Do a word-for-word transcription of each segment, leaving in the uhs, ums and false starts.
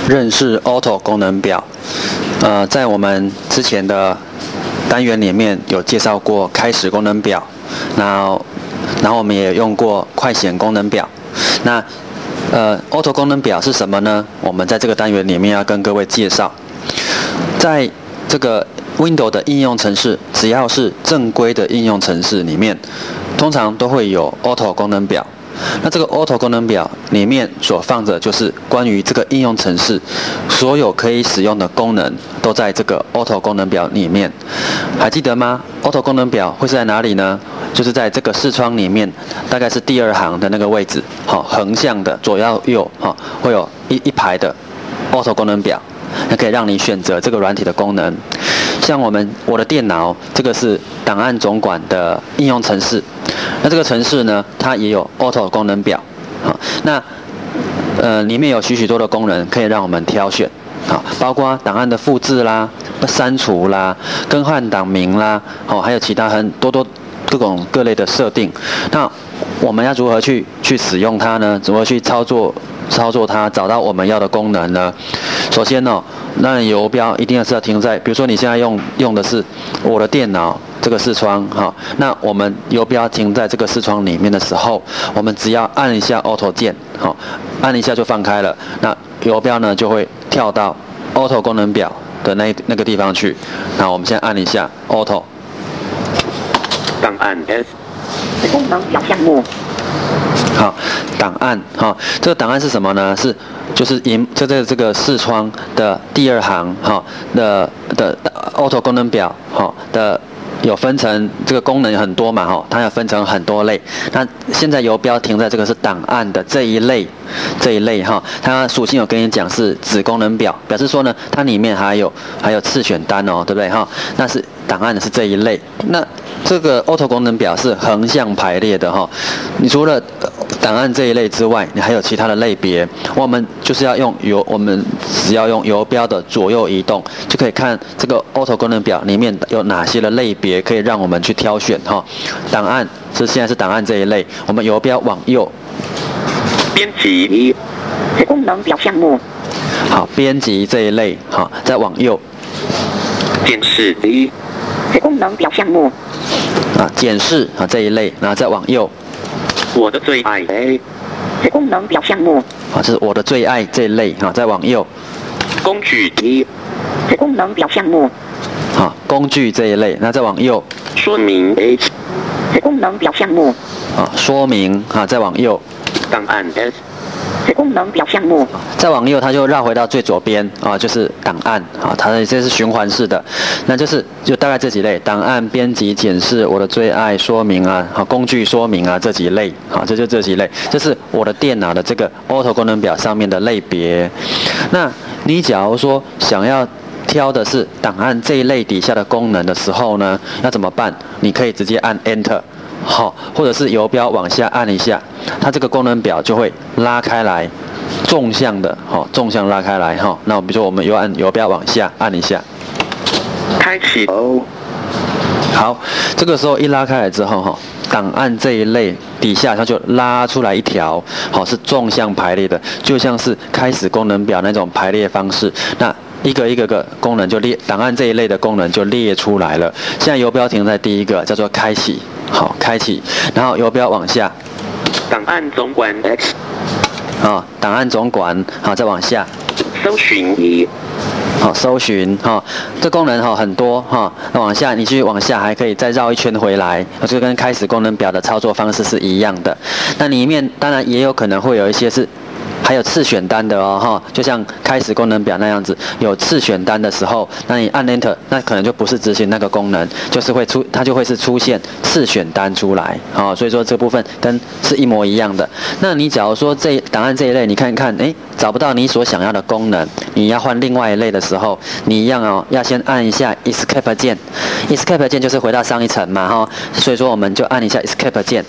认识 Auto 功能表。呃，在我们之前的单元里面有介绍过开始功能表，然后然后我们也用过快显功能表。那呃 Auto 功能表是什么呢？我们在这个单元里面要跟各位介绍，在这个 Windows 的应用程式，只要是正规的应用程式里面，通常都会有 Auto 功能表。那这个 Auto 功能表里面所放着就是关于这个应用程式所有可以使用的功能，都在这个 Auto 功能表里面。还记得吗？ Auto 功能表会是在哪里呢？就是在这个视窗里面，大概是第二行的那个位置，好，横向的左右右，好，会有一一排的 Auto 功能表，那可以让你选择这个软体的功能。像我们我的电脑，这个是档案总管的应用程式。那这个程式呢，它也有 Auto 功能表，好，那呃里面有许许多的功能可以让我们挑选，好，包括档案的复制啦、删除啦、更换档名啦，好，还有其他很多多各种各类的设定。那我们要如何去去使用它呢？如何去操作操作它，找到我们要的功能呢？首先哦，那游标一定要是要停在，比如说你现在用用的是我的电脑这个视窗，哈，那我们游标停在这个视窗里面的时候，我们只要按一下 Auto 键，好，按一下就放开了，那游标呢就会跳到 Auto 功能表的那那个地方去。那我们先按一下 Auto 档案 S 功能表项目。 好，档案哈，这个档案是什么呢？是就是荧这这这个视窗的第二行哈的的 Auto 功能表哈的有分成这个功能很多嘛哈，它要分成很多类。那现在游标停在这个是档案的这一类这一类哈，它属性有跟你讲是子功能表，表示说呢它里面还有还有次选单哦，对不对哈？那是档案的是这一类。那这个 Auto 功能表是横向排列的哈，你除了档案这一类之外，你还有其他的类别。我们就是要用游，我们只要用游标的左右移动，就可以看这个 Auto 功能表里面有哪些的类别可以让我们去挑选哈。档案是现在是档案这一类，我们游标往右， 编辑子功能表项目。 好，编辑这一类，好，再往右， 检视子功能表项目。 啊，检视啊这一类，然后再往右。 我的最爱 A 子功能表项目。 啊，这是我的最爱这一类啊，再往右。 工具 D 子功能表项目。 好，工具这一类，那再往右。 说明 H 子功能表项目。 啊，说明啊，再往右。 档案 S 子功能表项目。 再往右，它就绕回到最左边啊，就是档案啊，它这是循环式的，那就是就大概这几类：档案、编辑、检视、我的最爱、说明啊、好工具说明啊这几类啊，这就这几类，这是我的电脑的这个 Auto 功能表上面的类别。那你假如说想要挑的是档案这一类底下的功能的时候呢，要怎么办？你可以直接按 Enter。好，或者是游标往下按一下，它这个功能表就会拉开来，纵向的，好，纵向拉开来，哈。那比如说我们又按游标往下按一下， 开启哦。 好，这个时候一拉开来之后，哈，档案这一类底下它就拉出来一条，好，是纵向排列的，就像是开始功能表那种排列方式。那一个一个个功能就列，档案这一类的功能就列出来了。现在游标停在第一个，叫做开启。好，开启，然后游标往下， 档案总管 X， 啊，档案总管，好，再往下， 搜寻一， 好，搜寻，哈，这功能哈很多哈，那往下你继续往下还可以再绕一圈回来，就跟开始功能表的操作方式是一样的。那里面当然也有可能会有一些是。还有次选单的哦，哈，就像开始功能表那样子，有次选单的时候，那你按 Enter， 那可能就不是执行那个功能，就是会出，它就会是出现次选单出来，啊，所以说这部分跟是一模一样的。那你假如说这档案这一类，你看看，哎，找不到你所想要的功能，你要换另外一类的时候，你一样哦，要先按一下 Escape 键 ，Escape 键就是回到上一层嘛，哈，所以说我们就按一下 Escape 键。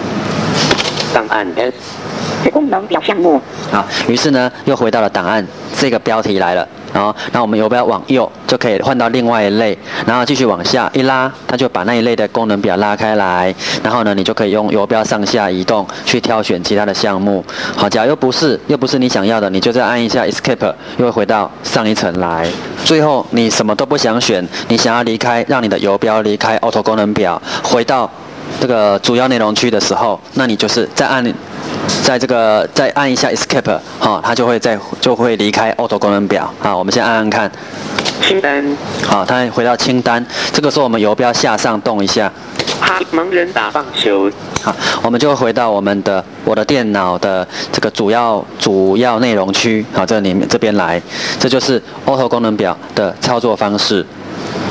档案 S 子功能表项目。 好，于是呢，又回到了档案这个标题来了，然后然后我们游标往右就可以换到另外一类，然后继续往下一拉，它就把那一类的功能表拉开来，然后呢，你就可以用游标上下移动去挑选其他的项目。好，假如又不是又不是你想要的，你就再按一下 Escape， 又会回到上一层来。最后你什么都不想选，你想要离开，让你的游标离开 Auto 功能表，回到这个主要内容区的时候，那你就是再按，在这个再按一下 Escape， 哈，它就会再就会离开 Auto 功能表。好，我们先按按看。 清单。 好，它回到清单。这个时候我们游标向上动一下。 哈，盲人打棒球。 好，我们就会回到我们的我的电脑的这个主要主要内容区。好，这里面这边来，这就是 Auto 功能表的操作方式。